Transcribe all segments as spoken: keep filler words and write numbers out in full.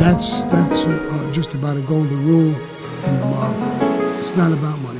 That's, that's uh, just about a golden rule in the mob. It's not about money.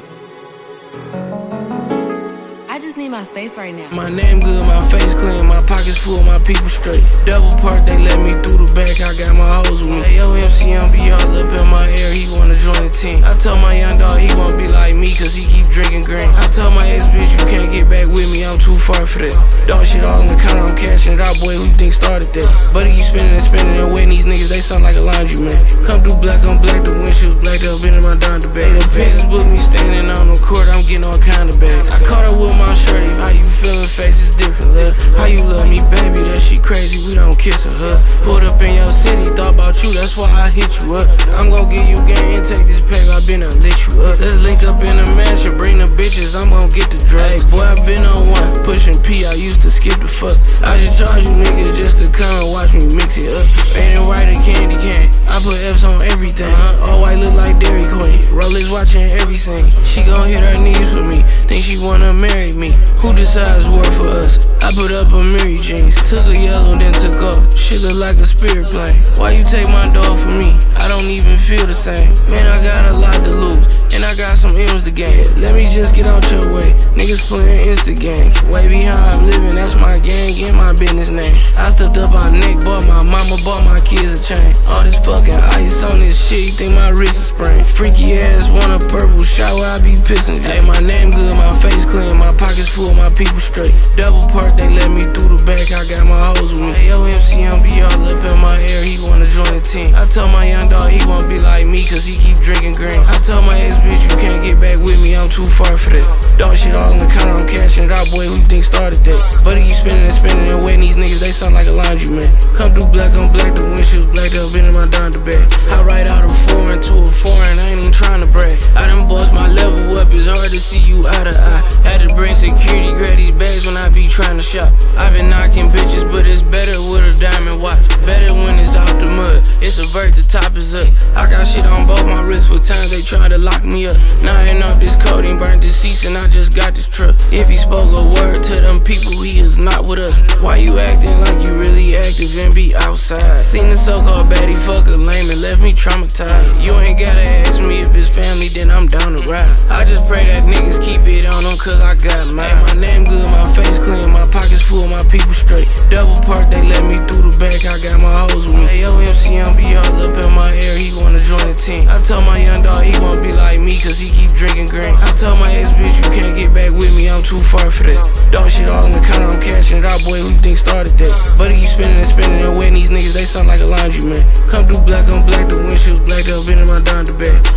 I just need my space right now. My name good, my face clean, my pockets full, my people straight. Double park, they let me through the back, I got my hoes with me. Hey, yo, M C M be all up in my ear, he wanna join the team. I told my young dog he won't be like me, cause he keep drinking green. I told my ex bitch you can't get back with me, I'm too far for that. Dog shit all in the counter, I'm cashing it out, boy, who you think started that? But he keep spinning and spinning and wetting these niggas, they sound like a laundry man. Come through black on black, the windshield black, they'll been in my down debate. The pictures book me standing on the court, I'm getting all kind of bags. I caught her with my shirt, how you feeling, face is different, love. How you love me, baby, that shit crazy, we don't kiss or hug. Pulled up in your city, thought about you, that's why I hit you up. I'm gon' give you game and take this paper, I been done lit you up. Let's link up in a mansion, bring the bitches, I'm gon' get the drag. Hey, boy, I been on one, pushing P, I used to skip the fuck. I just charge you niggas just to come and watch me mix it up. Ain't it right, a candy cane, I put F's on everything. All white look like Dairy Queen, Rolex watching everything. She gon' hit her knees for me, think she wanna marry me. Who decides war for us? I put up a Mary jeans, took a yellow then took off. Shit look like a spirit plane. Why you take my dog from me? I don't even feel the same. Man, I got a lot to lose, and I got some M's to gain. Let me just get out your way. Niggas playing Insta games. Way behind I'm living, that's my gang, get my business name. I stepped up my neck, bought my mama, bought my kids a chain. All this fucking ice on this shit, you think my wrist is sprained. Freaky ass, want a purple shower, I be pissing. Hey, my name good, my face clean, my pockets full, my people straight. Double park, they let me through the back, I got my hoes with me. Hey, yo, M C M be all up in my ear, he wanna join the team. I told my young dog he won't be like me, cause he keep drinking green. I told my ex bitch you can't get back with me, I'm too far for that. Dog shit all in the counter, I'm cashing it out, boy, who you think started that? But he keep spinning and spinning and wetting these niggas, they sound like a laundry man. Come through black on black, the windshield black, they'll been in my down the bag. I ride out a foreign to a foreign, I ain't even trying to brag. I done bossed my level up, it's hard to see you eye to eye. Had to bring security, grab these bags when I be trying to shop. I been knocking bitches, but it's better with a diamond watch. Better when it's out the mud, it's a vert, the top is up. I got shit on both my wrists for times they try to lock me up. Now I ain't off this codeine, burnt this seats and I just got this truck. If he spoke a word to them people, he is not with us. Why you acting like you really active and be outside? Seen the so-called baddie fuck a lame and left me traumatized. You ain't gotta ask me if it's family, then I'm down to ride. I just pray that niggas keep it on them cause I got mine. My name good, my face clean, my pockets full, my people straight. Double park, they let me through the back, I got my hoes with me. Hey, yo, M C M be all up in my ear, he wanna join the team. I told my young dog he won't be like me, cause he keep drinking green. I told my ex bitch you can't get back with me, I'm too far for that. Dog shit all in the counter, I'm cashing it out, boy, who you think started that? But he keep spinning and spinning and wetting these niggas, they sound like a laundry man. Come through black on black, the windshield black, they'll been in my down the bag.